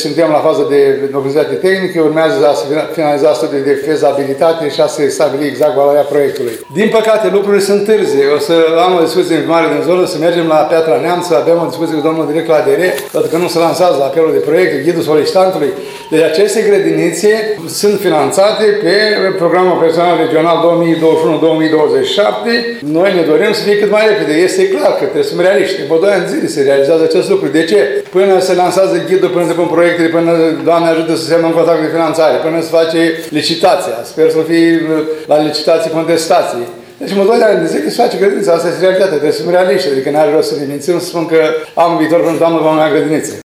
suntem la fază de documentaritate tehnică, urmează a se finaliza studiul de fezabilitate și a se stabili exact valoarea proiectului. Din păcate, lucrurile sunt târzie. O să am o discuție mare din zonă, să mergem la Piatra Neamț, să avem o discuție cu domnul direct la ADR, pentru că nu se lansează la apelul de proiect, ghidul solicitantului. Deci aceste grădinițe sunt finanțate pe programul operațional regional 2021-2027. Noi ne dorim să fie cât mai repede. Este clar că trebuie să fim realiști. După 2 ani zile se realizează acest lucru. De ce? Până se lansează ghidul, până se pun proiectele, până Doamne ajută să se ia în contact de finanțare, până se face licitația. Sper să fie la licitații contestații. Deci în 2 ani de zile se face grădinița. Asta este realitatea. Trebuie să fim realiști. Adică n-are rost să ne mințim, să spun că am viitor până toamnă vom avea grădinițe.